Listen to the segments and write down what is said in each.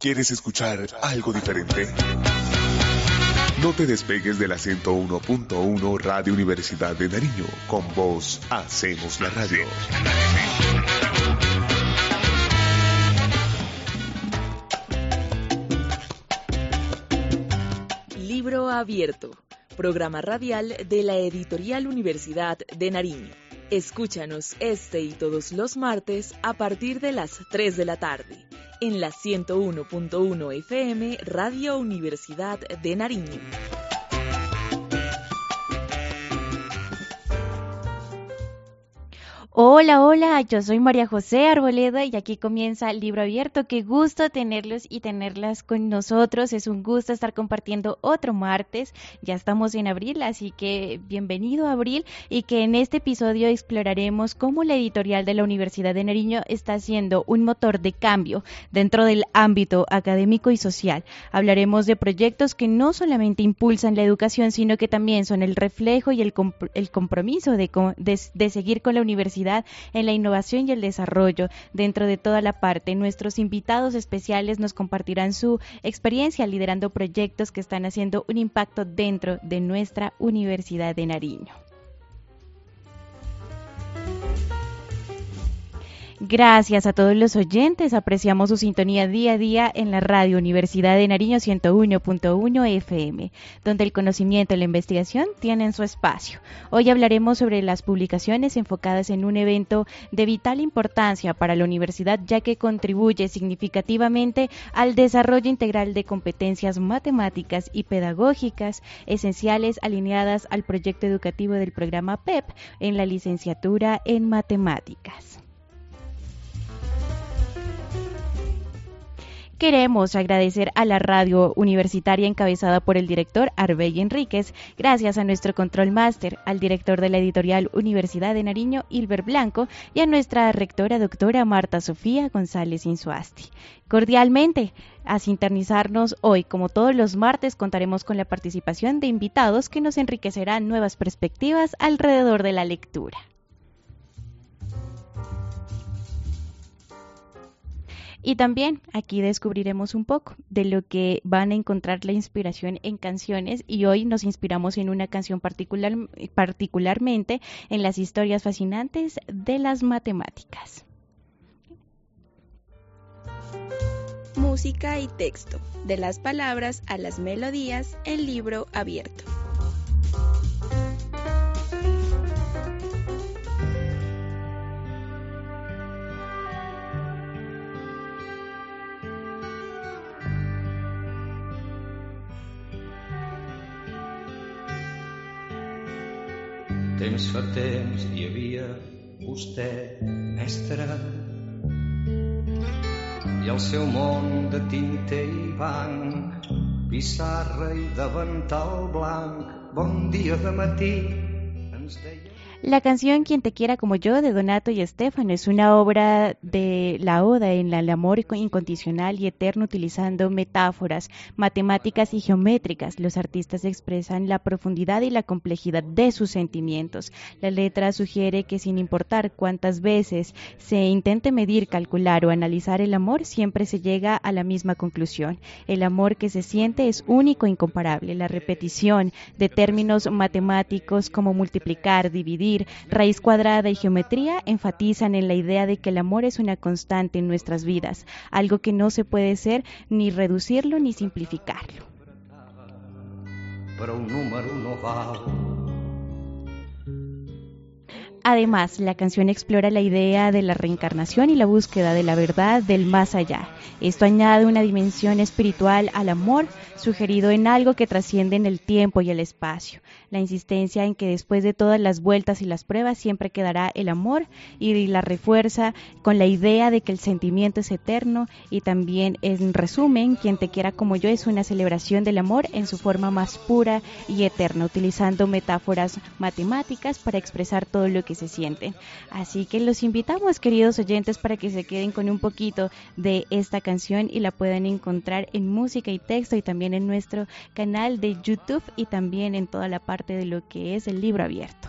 ¿Quieres escuchar algo diferente? No te despegues de la 101.1 Radio Universidad de Nariño. Con vos hacemos la radio. Libro Abierto, programa radial de la Editorial Universidad de Nariño. Escúchanos este y todos los martes a partir de las 3 de la tarde en la 101.1 FM Radio Universidad de Nariño. Hola, hola, yo soy María José Arboleda y aquí comienza Libro Abierto. Qué gusto tenerlos y tenerlas con nosotros. Es un gusto estar compartiendo otro martes. Ya estamos en abril, así que bienvenido a abril y que en este episodio exploraremos cómo la editorial de la Universidad de Nariño está siendo un motor de cambio dentro del ámbito académico y social. Hablaremos de proyectos que no solamente impulsan la educación, sino que también son el reflejo y el compromiso de seguir con la universidad en la innovación y el desarrollo dentro de toda la parte. Nuestros invitados especiales nos compartirán su experiencia liderando proyectos que están haciendo un impacto dentro de nuestra Universidad de Nariño. Gracias a todos los oyentes, apreciamos su sintonía día a día en la Radio Universidad de Nariño 101.1 FM, donde el conocimiento y la investigación tienen su espacio. Hoy hablaremos sobre las publicaciones enfocadas en un evento de vital importancia para la universidad, ya que contribuye significativamente al desarrollo integral de competencias matemáticas y pedagógicas esenciales alineadas al proyecto educativo del programa PEP en la licenciatura en matemáticas. Queremos agradecer a la radio universitaria encabezada por el director Arbey Enríquez, gracias a nuestro control máster, al director de la editorial Universidad de Nariño, Hilber Blanco, y a nuestra rectora doctora Marta Sofía González Insuasti. Cordialmente, a sintonizarnos hoy, como todos los martes, contaremos con la participación de invitados que nos enriquecerán nuevas perspectivas alrededor de la lectura. Y también aquí descubriremos un poco de lo que van a encontrar la inspiración en canciones, y hoy nos inspiramos en una canción particularmente en las historias fascinantes de las matemáticas. Música y texto, de las palabras a las melodías en Libro Abierto. Temps fa temps hi havia vostè, mestre, i el seu món de tinter i banc, pissarra i davantal blanc. Bon dia de matí, ens deia... La canción Quien te quiera como yo, de Donato y Estefano, es una obra de la oda en el amor incondicional y eterno, utilizando metáforas matemáticas y geométricas. Los artistas expresan la profundidad y la complejidad de sus sentimientos. La letra sugiere que sin importar cuántas veces se intente medir, calcular o analizar el amor, siempre se llega a la misma conclusión. El amor que se siente es único e incomparable. La repetición de términos matemáticos como multiplicar, dividir, raíz cuadrada y geometría enfatizan en la idea de que el amor es una constante en nuestras vidas, algo que no se puede ser ni reducirlo ni simplificarlo. Però un número no val. Además, la canción explora la idea de la reencarnación y la búsqueda de la verdad del más allá. Esto añade una dimensión espiritual al amor, sugerido en algo que trasciende en el tiempo y el espacio. La insistencia en que después de todas las vueltas y las pruebas siempre quedará el amor, y la refuerza con la idea de que el sentimiento es eterno. Y también, en resumen, Quien te quiera como yo es una celebración del amor en su forma más pura y eterna, utilizando metáforas matemáticas para expresar todo lo que se sienten. Así que los invitamos, queridos oyentes, para que se queden con un poquito de esta canción y la puedan encontrar en Música y Texto, y también en nuestro canal de YouTube, y también en toda la parte de lo que es el Libro Abierto.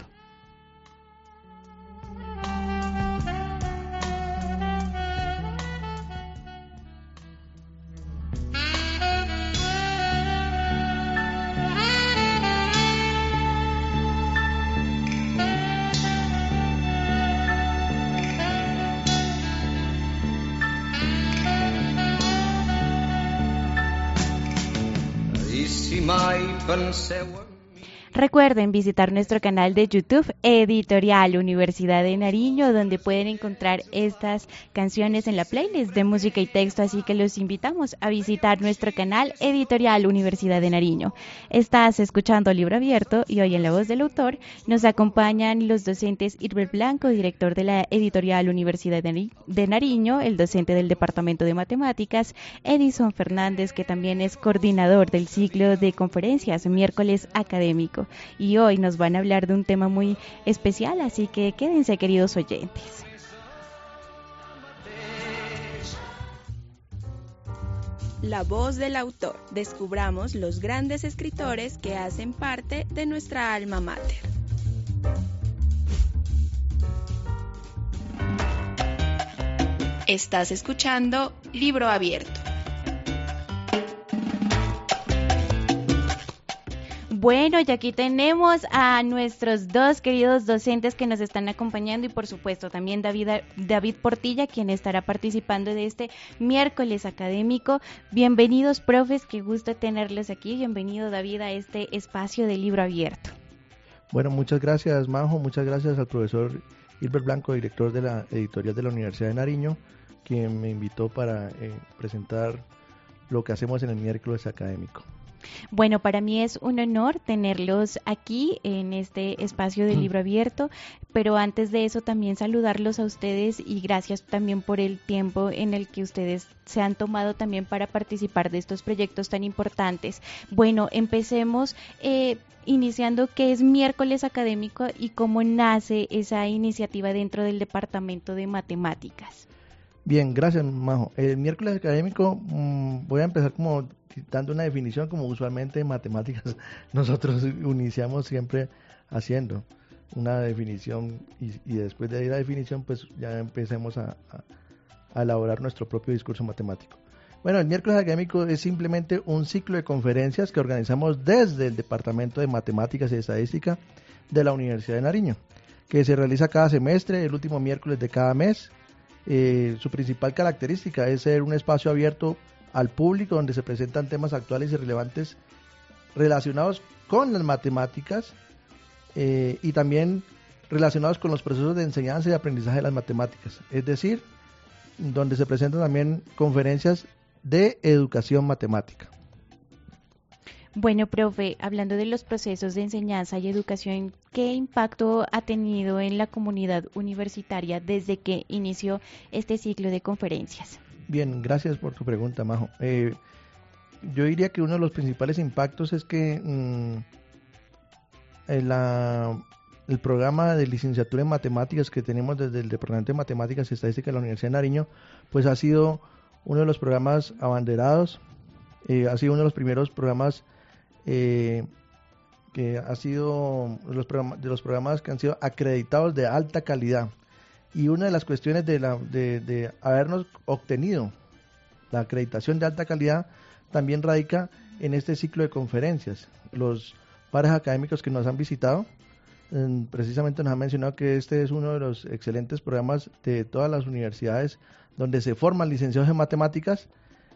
penseu en mi. Recuerden visitar nuestro canal de YouTube Editorial Universidad de Nariño, donde pueden encontrar estas canciones en la playlist de música y texto, así que los invitamos a visitar nuestro canal Editorial Universidad de Nariño. Estás escuchando Libro Abierto y hoy en la voz del autor nos acompañan los docentes Hilbert Blanco, director de la Editorial Universidad de Nariño, el docente del Departamento de Matemáticas, Edison Fernández, que también es coordinador del ciclo de conferencias Miércoles Académico. Y hoy nos van a hablar de un tema muy especial, así que quédense, queridos oyentes. La voz del autor. Descubramos los grandes escritores que hacen parte de nuestra alma mater. Estás escuchando Libro Abierto. Bueno, y aquí tenemos a nuestros dos queridos docentes que nos están acompañando y por supuesto también David Portilla, quien estará participando de este miércoles académico. Bienvenidos, profes, qué gusto tenerlos aquí. Bienvenido, David, a este espacio de Libro Abierto. Bueno, muchas gracias, Majo, muchas gracias al profesor Hilbert Blanco, director de la editorial de la Universidad de Nariño, quien me invitó para presentar lo que hacemos en el miércoles académico. Bueno, para mí es un honor tenerlos aquí en este espacio de Libro Abierto, pero antes de eso también saludarlos a ustedes y gracias también por el tiempo en el que ustedes se han tomado también para participar de estos proyectos tan importantes. Bueno, empecemos iniciando qué es Miércoles Académico y cómo nace esa iniciativa dentro del Departamento de Matemáticas. Bien, gracias, Majo. El miércoles académico voy a empezar como dando una definición, como usualmente en matemáticas nosotros iniciamos siempre haciendo una definición y después de la definición pues ya empecemos a elaborar nuestro propio discurso matemático. Bueno, el miércoles académico es simplemente un ciclo de conferencias que organizamos desde el Departamento de Matemáticas y Estadística de la Universidad de Nariño, que se realiza cada semestre, el último miércoles de cada mes. Su principal característica es ser un espacio abierto al público donde se presentan temas actuales y relevantes relacionados con las matemáticas y también relacionados con los procesos de enseñanza y aprendizaje de las matemáticas, es decir, donde se presentan también conferencias de educación matemática. Bueno, profe, hablando de los procesos de enseñanza y educación, ¿qué impacto ha tenido en la comunidad universitaria desde que inició este ciclo de conferencias? Bien, gracias por tu pregunta, Majo. Yo diría que uno de los principales impactos es que el programa de licenciatura en matemáticas que tenemos desde el Departamento de Matemáticas y Estadística de la Universidad de Nariño, pues ha sido uno de los programas abanderados, ha sido uno de los primeros programas que ha sido de los programas que han sido acreditados de alta calidad. Y una de las cuestiones de habernos obtenido la acreditación de alta calidad también radica en este ciclo de conferencias. Los pares académicos que nos han visitado precisamente nos han mencionado que este es uno de los excelentes programas de todas las universidades donde se forman licenciados en matemáticas,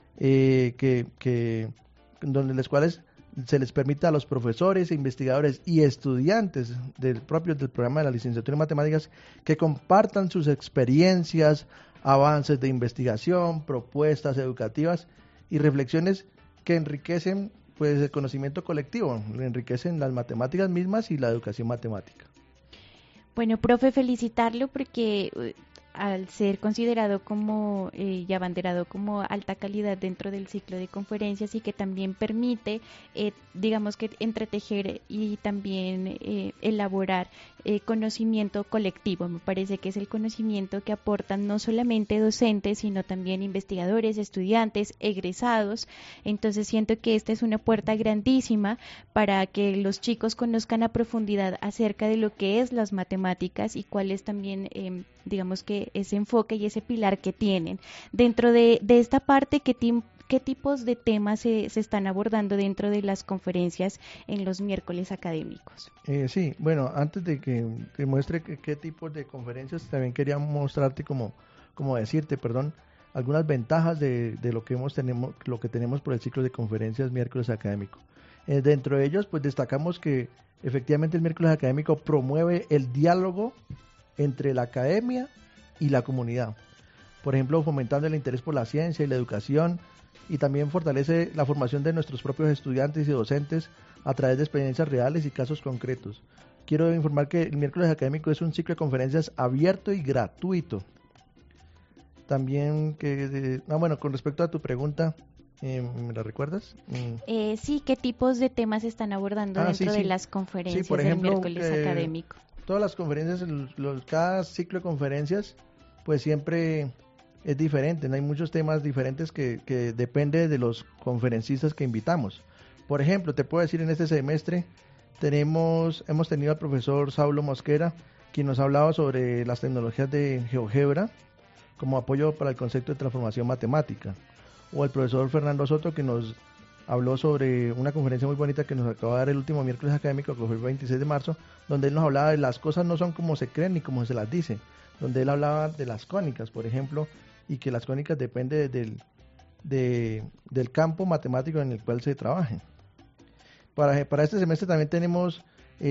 donde los cuales se les permite a los profesores, investigadores y estudiantes del programa de la licenciatura en matemáticas que compartan sus experiencias, avances de investigación, propuestas educativas y reflexiones que enriquecen pues el conocimiento colectivo, enriquecen las matemáticas mismas y la educación matemática. Bueno, profe, felicitarlo porque al ser considerado como y abanderado como alta calidad dentro del ciclo de conferencias y que también permite, digamos que entretejer y también elaborar conocimiento colectivo. Me parece que es el conocimiento que aportan no solamente docentes, sino también investigadores, estudiantes, egresados. Entonces siento que esta es una puerta grandísima para que los chicos conozcan a profundidad acerca de lo que es las matemáticas y cuál es también digamos que ese enfoque y ese pilar que tienen. Dentro de esta parte, ¿qué tipos de temas se están abordando dentro de las conferencias en los miércoles académicos? Sí, bueno, antes de que te muestre qué tipos de conferencias, también quería mostrarte algunas ventajas de lo que tenemos por el ciclo de conferencias miércoles académico. Dentro de ellos, pues destacamos que efectivamente el miércoles académico promueve el diálogo entre la academia y la comunidad. Por ejemplo, fomentando el interés por la ciencia y la educación, y también fortalece la formación de nuestros propios estudiantes y docentes a través de experiencias reales y casos concretos. Quiero informar que el miércoles académico es un ciclo de conferencias abierto y gratuito. También con respecto a tu pregunta, ¿me la recuerdas? Sí, ¿qué tipos de temas están abordando dentro de las conferencias por ejemplo, del miércoles académico? Todas las conferencias, cada ciclo de conferencias, pues siempre es diferente, ¿no? Hay muchos temas diferentes que depende de los conferencistas que invitamos. Por ejemplo, te puedo decir, en este semestre hemos tenido al profesor Saulo Mosquera, quien nos ha hablado sobre las tecnologías de GeoGebra como apoyo para el concepto de transformación matemática, o el profesor Fernando Soto, que nos habló sobre una conferencia muy bonita que nos acaba de dar el último miércoles académico, que fue el 26 de marzo, donde él nos hablaba de las cosas no son como se creen ni como se las dice, donde él hablaba de las cónicas, por ejemplo, y que las cónicas dependen del campo matemático en el cual se trabaje. Para este semestre también tenemos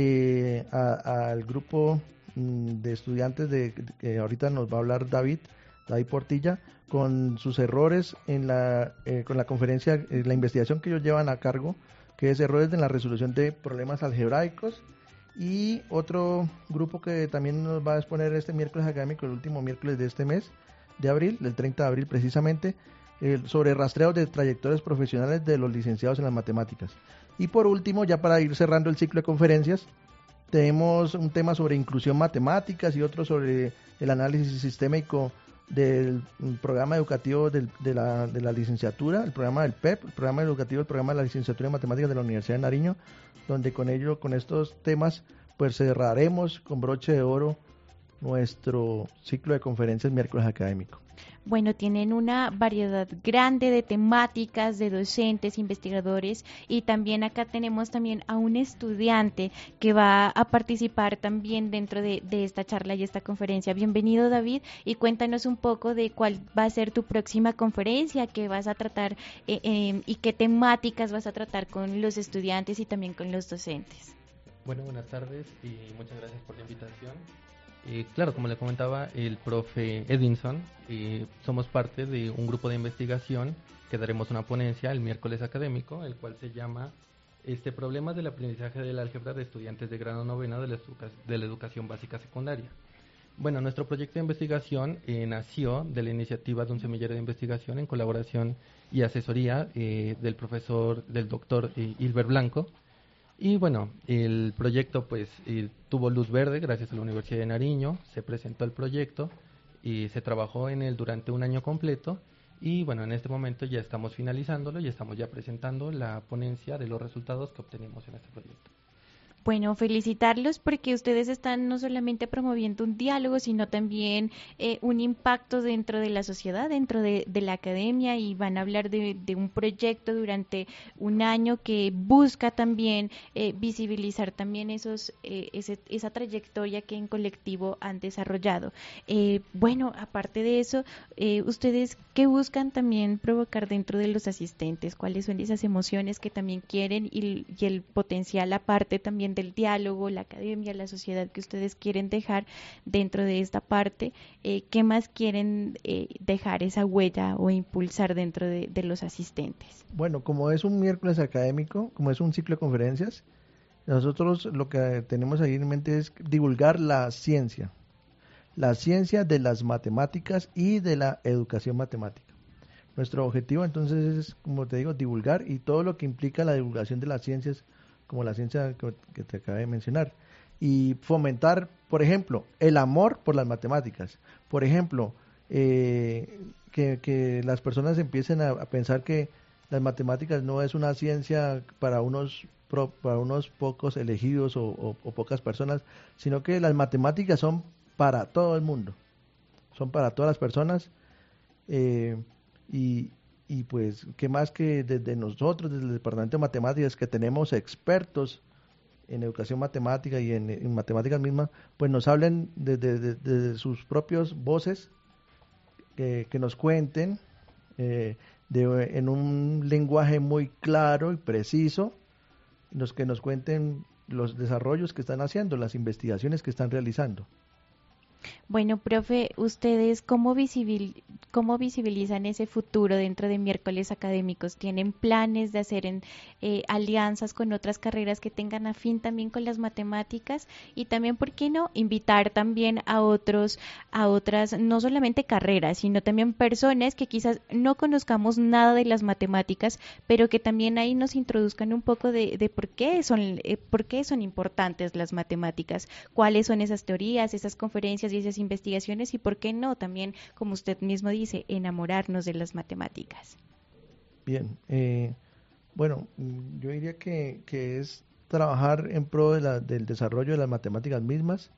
al grupo de estudiantes que ahorita nos va a hablar David Portilla, con sus errores con la conferencia, la investigación que ellos llevan a cargo, que es errores en la resolución de problemas algebraicos, y otro grupo que también nos va a exponer este miércoles académico, el último miércoles de este mes de abril, del 30 de abril precisamente, sobre rastreo de trayectorias profesionales de los licenciados en las matemáticas. Y por último, ya para ir cerrando el ciclo de conferencias, tenemos un tema sobre inclusión matemáticas y otro sobre el análisis sistémico del programa educativo de la licenciatura, el programa del PEP, el programa educativo, el programa de la licenciatura en matemáticas de la Universidad de Nariño, donde con estos temas pues cerraremos con broche de oro nuestro ciclo de conferencias miércoles académico. Bueno, tienen una variedad grande de temáticas, de docentes, investigadores, y también acá tenemos también a un estudiante que va a participar también dentro de esta charla y esta conferencia. Bienvenido, David, y cuéntanos un poco de cuál va a ser tu próxima conferencia, qué vas a tratar y qué temáticas vas a tratar con los estudiantes y también con los docentes. Bueno, buenas tardes y muchas gracias por la invitación. Claro, como le comentaba el profe Edinson, somos parte de un grupo de investigación que daremos una ponencia el miércoles académico, el cual se llama Problemas del aprendizaje del álgebra de estudiantes de grado noveno de la educación básica secundaria. Bueno, nuestro proyecto de investigación nació de la iniciativa de un semillero de investigación en colaboración y asesoría del doctor Hilbert Blanco. Y bueno, el proyecto pues tuvo luz verde gracias a la Universidad de Nariño, se presentó el proyecto y se trabajó en él durante un año completo, y bueno, en este momento ya estamos finalizándolo y estamos ya presentando la ponencia de los resultados que obtenemos en este proyecto. Bueno, felicitarlos porque ustedes están no solamente promoviendo un diálogo, sino también un impacto dentro de la sociedad, dentro de la academia, y van a hablar de un proyecto durante un año que busca también visibilizar también esa trayectoria que en colectivo han desarrollado. Bueno, aparte de eso, ¿ustedes qué buscan también provocar dentro de los asistentes? ¿Cuáles son esas emociones que también quieren y el potencial aparte también del diálogo, la academia, la sociedad que ustedes quieren dejar dentro de esta parte? ¿Qué más quieren dejar esa huella o impulsar dentro de los asistentes? Bueno, como es un miércoles académico, como es un ciclo de conferencias, nosotros lo que tenemos ahí en mente es divulgar la ciencia de las matemáticas y de la educación matemática. Nuestro objetivo entonces es, como te digo, divulgar y todo lo que implica la divulgación de las ciencias, como la ciencia que te acabé de mencionar, y fomentar, por ejemplo, el amor por las matemáticas. Por ejemplo, que las personas empiecen a pensar que las matemáticas no es una ciencia para unos pocos elegidos o pocas personas, sino que las matemáticas son para todo el mundo, son para todas las personas, y pues, ¿qué más que desde nosotros, desde el Departamento de Matemáticas, que tenemos expertos en educación matemática y en matemáticas mismas, pues nos hablen de sus propias voces, que nos cuenten en un lenguaje muy claro y preciso los que nos cuenten los desarrollos que están haciendo, las investigaciones que están realizando. Bueno, profe, ¿ustedes cómo visibilizan ese futuro dentro de miércoles académicos? ¿Tienen planes de hacer alianzas con otras carreras que tengan afín también con las matemáticas? Y también, ¿por qué no invitar también a otras, no solamente carreras, sino también personas que quizás no conozcamos nada de las matemáticas, pero que también ahí nos introduzcan un poco de por qué son importantes las matemáticas, cuáles son esas teorías, esas conferencias y esas investigaciones, y por qué no también, como usted mismo dice, enamorarnos de las matemáticas? Bien, bueno, yo diría que es trabajar en pro del desarrollo de las matemáticas mismas.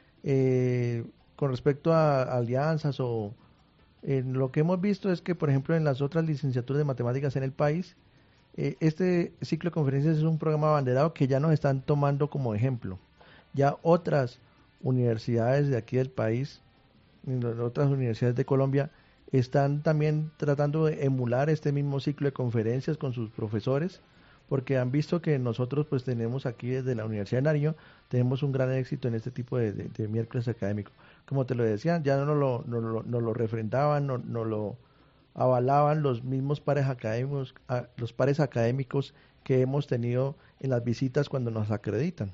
Con respecto a alianzas o lo que hemos visto es que, por ejemplo, en las otras licenciaturas de matemáticas en el país, este ciclo de conferencias es un programa abanderado que ya nos están tomando como ejemplo. Ya otras universidades de aquí del país, otras universidades de Colombia, están también tratando de emular este mismo ciclo de conferencias con sus profesores, porque han visto que nosotros pues tenemos aquí desde la Universidad de Nariño, tenemos un gran éxito en este tipo de miércoles académicos. Como te lo decía, ya no lo refrendaban, no lo avalaban los mismos pares académicos que hemos tenido en las visitas cuando nos acreditan.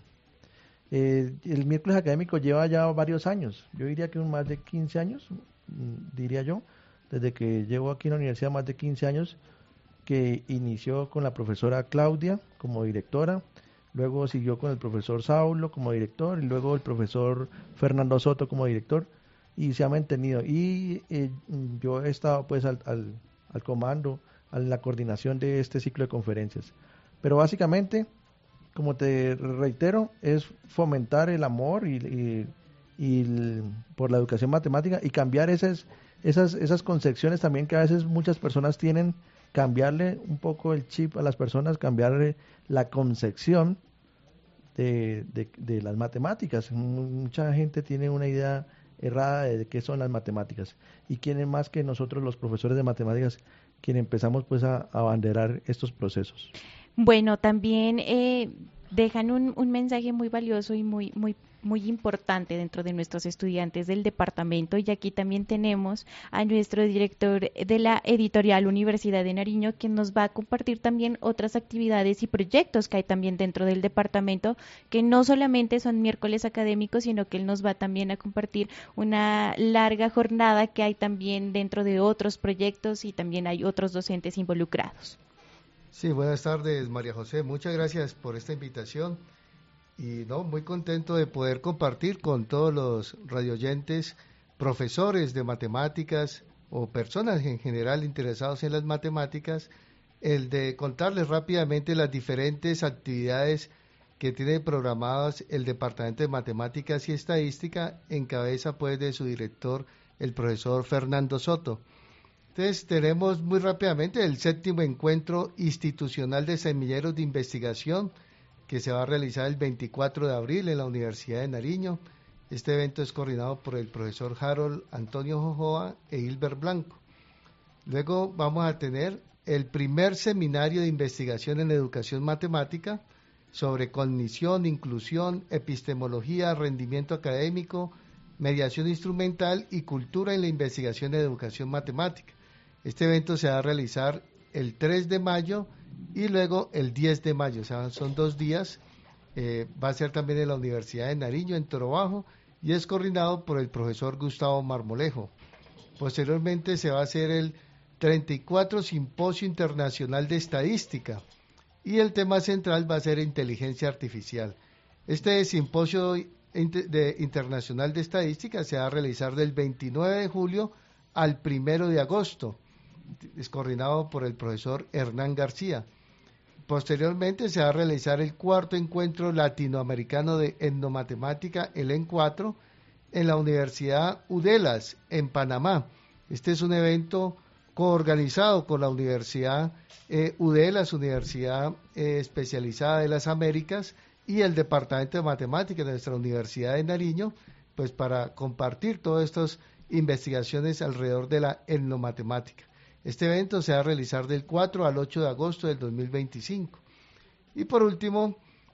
El miércoles académico lleva ya varios años, yo diría que más de 15 años, diría yo, desde que llevo aquí en la universidad más de 15 años, que inició con la profesora Claudia como directora, luego siguió con el profesor Saulo como director y luego el profesor Fernando Soto como director, y se ha mantenido, y yo he estado pues al comando, a la coordinación de este ciclo de conferencias, pero básicamente, como te reitero, es fomentar el amor por la educación matemática y cambiar esas concepciones también que a veces muchas personas tienen, cambiarle un poco el chip a las personas, cambiarle la concepción de las matemáticas. Mucha gente tiene una idea errada de qué son las matemáticas, y quién es más que nosotros los profesores de matemáticas quienes empezamos pues a abanderar estos procesos. Bueno, también dejan un mensaje muy valioso y muy importante dentro de nuestros estudiantes del departamento, y aquí también tenemos a nuestro director de la Editorial Universidad de Nariño, quien nos va a compartir también otras actividades y proyectos que hay también dentro del departamento, que no solamente son miércoles académicos, sino que él nos va también a compartir una larga jornada que hay también dentro de otros proyectos, y también hay otros docentes involucrados. Sí, buenas tardes, María José. Muchas gracias por esta invitación. Y muy contento de poder compartir con todos los radioyentes, profesores de matemáticas o personas en general interesados en las matemáticas, el de contarles rápidamente las diferentes actividades que tiene programadas el Departamento de Matemáticas y Estadística, en cabeza pues de su director, el profesor Fernando Soto. Entonces tenemos muy rápidamente el 7º encuentro institucional de semilleros de investigación, que se va a realizar el 24 de abril en la Universidad de Nariño. Este evento es coordinado por el profesor Harold Antonio Jojoa e Hilbert Blanco. Luego vamos a tener el primer seminario de investigación en educación matemática sobre cognición, inclusión, epistemología, rendimiento académico, mediación instrumental y cultura en la investigación en educación matemática. Este evento se va a realizar el 3 de mayo y luego el 10 de mayo, o sea, son 2 días. Va a ser también en la Universidad de Nariño, en Toro Bajo, y es coordinado por el profesor Gustavo Marmolejo. Posteriormente se va a hacer el 34 Simposio Internacional de Estadística, y el tema central va a ser inteligencia artificial. Este simposio internacional de estadística se va a realizar del 29 de julio al 1 de agosto. Es coordinado por el profesor Hernán García. Posteriormente se va a realizar el 4º encuentro latinoamericano de etnomatemática, el EN4, en la Universidad UDELAS, en Panamá. Este es un evento coorganizado con la Universidad UDELAS, Universidad Especializada de las Américas, y el Departamento de Matemáticas de nuestra Universidad de Nariño, pues para compartir todas estas investigaciones alrededor de la etnomatemática. Este evento se va a realizar del 4 al 8 de agosto del 2025. Y por último,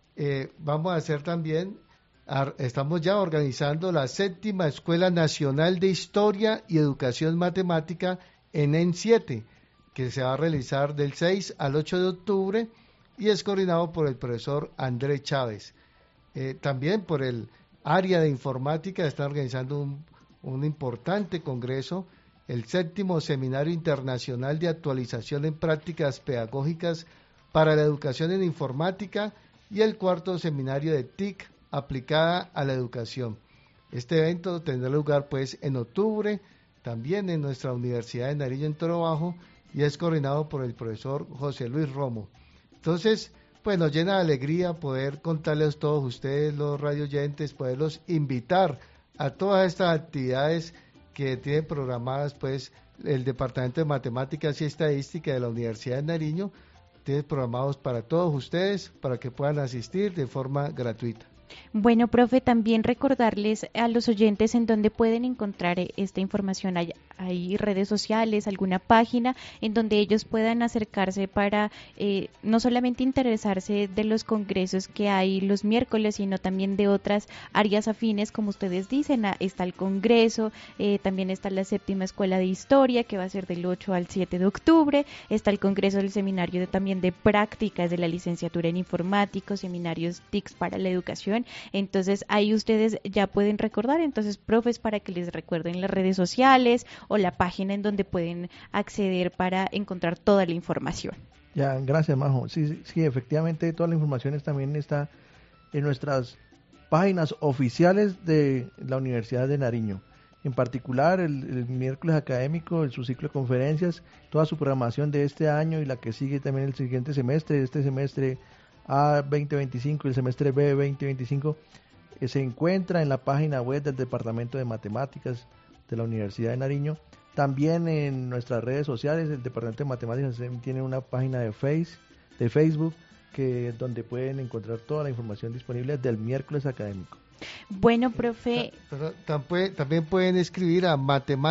vamos a hacer también, estamos ya organizando la 7ª Escuela Nacional de Historia y Educación Matemática en EN7, que se va a realizar del 6 al 8 de octubre y es coordinado por el profesor Andrés Chávez. También por el área de informática está organizando un importante congreso, el 7º Seminario Internacional de Actualización en Prácticas Pedagógicas para la Educación en Informática y el 4º Seminario de TIC aplicada a la educación. Este evento tendrá lugar pues en octubre, también en nuestra Universidad de Nariño en Toro Bajo, y es coordinado por el profesor José Luis Romo. Entonces, pues nos llena de alegría poder contarles a todos ustedes, los radioyentes, poderlos invitar a todas estas actividades que tienen programadas pues el Departamento de Matemáticas y Estadística de la Universidad de Nariño, tiene programados para todos ustedes, para que puedan asistir de forma gratuita. Bueno, profe, también recordarles a los oyentes en dónde pueden encontrar esta información. Hay redes sociales, alguna página en donde ellos puedan acercarse para no solamente interesarse de los congresos que hay los miércoles, sino también de otras áreas afines, como ustedes dicen. Está el congreso, también está la 7ª Escuela de Historia, que va a ser del 8 al 7 de octubre, está el congreso del seminario también de prácticas de la licenciatura en informática, seminarios TICs para la educación. Entonces ahí ustedes ya pueden recordar, entonces profes, para que les recuerden las redes sociales o la página en donde pueden acceder para encontrar toda la información. Ya, gracias, Majo. Sí, efectivamente toda la información también está en nuestras páginas oficiales de la Universidad de Nariño. En particular el miércoles académico, su ciclo de conferencias, toda su programación de este año y la que sigue también el siguiente semestre, este semestre A 2025 y el semestre B 2025, se encuentra en la página web del Departamento de Matemáticas de la Universidad de Nariño. También en nuestras redes sociales, el Departamento de Matemáticas tiene una página de Facebook, donde pueden encontrar toda la información disponible del miércoles académico. Bueno, profe. También pueden escribir a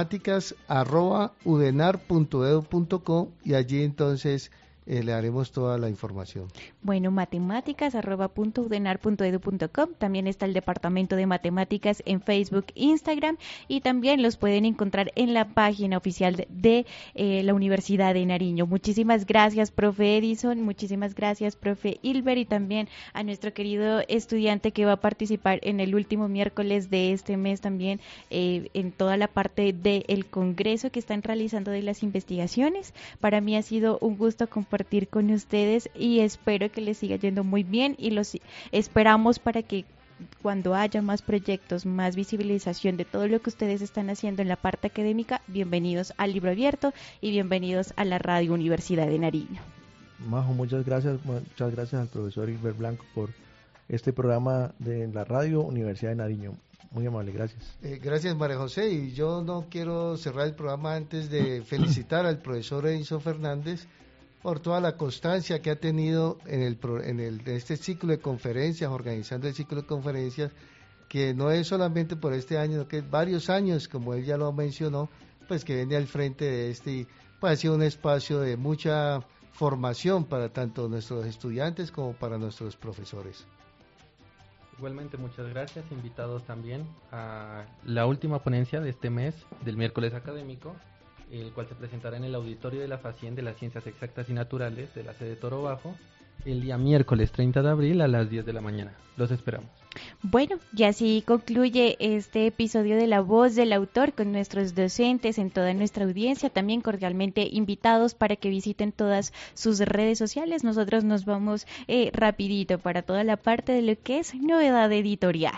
matemáticas@udenar.edu.co y allí entonces le haremos toda la información. Bueno, matemáticas@udenar.edu.com. También está el Departamento de Matemáticas en Facebook, Instagram, y también los pueden encontrar en la página oficial de la Universidad de Nariño. Muchísimas gracias, profe Edison, muchísimas gracias, profe Hilber, y también a nuestro querido estudiante que va a participar en el último miércoles de este mes también en toda la parte del congreso que están realizando de las investigaciones. Para mí ha sido un gusto compartir con ustedes y espero que les siga yendo muy bien, y los esperamos para que cuando haya más proyectos, más visibilización de todo lo que ustedes están haciendo en la parte académica, bienvenidos al Libro Abierto y bienvenidos a la Radio Universidad de Nariño. Majo, muchas gracias al profesor Hilbert Blanco por este programa de la Radio Universidad de Nariño. Muy amable, gracias. Gracias, María José, y yo no quiero cerrar el programa antes de felicitar al profesor Edison Fernández por toda la constancia que ha tenido en este ciclo de conferencias, organizando el ciclo de conferencias, que no es solamente por este año, sino que es varios años, como él ya lo mencionó, pues que viene al frente de este, y pues ha sido un espacio de mucha formación para tanto nuestros estudiantes como para nuestros profesores. Igualmente, muchas gracias, invitados también a la última ponencia de este mes, del miércoles académico, el cual se presentará en el auditorio de la FACIEN de las Ciencias Exactas y Naturales de la sede Toro Bajo, el día miércoles 30 de abril a las 10 de la mañana. Los esperamos. Bueno, y así concluye este episodio de La Voz del Autor con nuestros docentes en toda nuestra audiencia, también cordialmente invitados para que visiten todas sus redes sociales. Nosotros nos vamos rapidito para toda la parte de lo que es novedad editorial.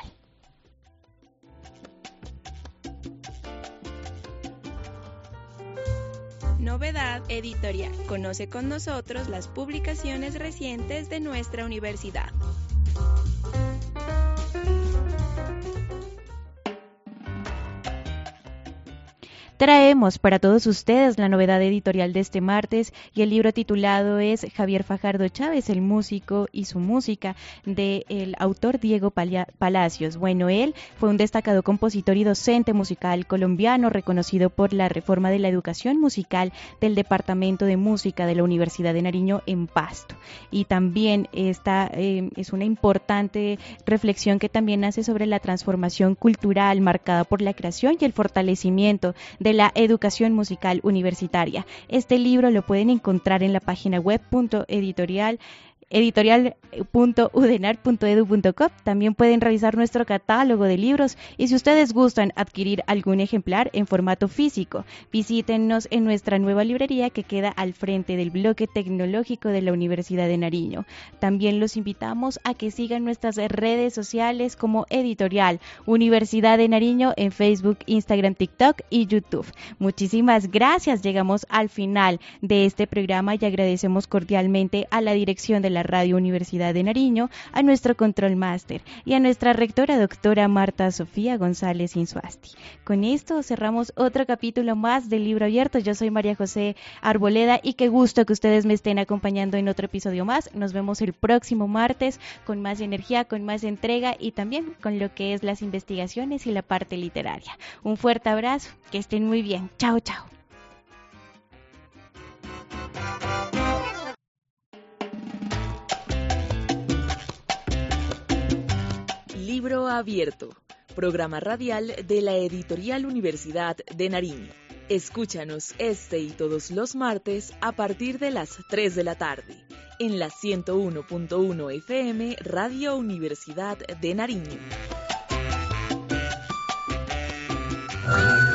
Novedad editorial. Conoce con nosotros las publicaciones recientes de nuestra universidad. traemos para todos ustedes la novedad editorial de este martes, y el libro titulado es Javier Fajardo Chávez, el músico y su música, del autor Diego Palacios. Bueno, él fue un destacado compositor y docente musical colombiano, reconocido por la reforma de la educación musical del Departamento de Música de la Universidad de Nariño en Pasto. Y también esta es una importante reflexión que también hace sobre la transformación cultural marcada por la creación y el fortalecimiento de la educación musical universitaria. Este libro lo pueden encontrar en la página web editorial.udenar.edu.co. También pueden revisar nuestro catálogo de libros, y si ustedes gustan adquirir algún ejemplar en formato físico, visítennos en nuestra nueva librería que queda al frente del bloque tecnológico de la Universidad de Nariño. También los invitamos a que sigan nuestras redes sociales como Editorial Universidad de Nariño en Facebook, Instagram, TikTok y YouTube. Muchísimas gracias. Llegamos al final de este programa y agradecemos cordialmente a la dirección de la Radio Universidad de Nariño, a nuestro Control Master y a nuestra rectora doctora Marta Sofía González Insuasti. Con esto cerramos otro capítulo más del Libro Abierto. Yo soy María José Arboleda y qué gusto que ustedes me estén acompañando en otro episodio más. Nos vemos el próximo martes con más energía, con más entrega y también con lo que es las investigaciones y la parte literaria. Un fuerte abrazo, que estén muy bien. Chao, chao. Libro Abierto, programa radial de la Editorial Universidad de Nariño. Escúchanos este y todos los martes a partir de las 3 de la tarde en la 101.1 FM Radio Universidad de Nariño.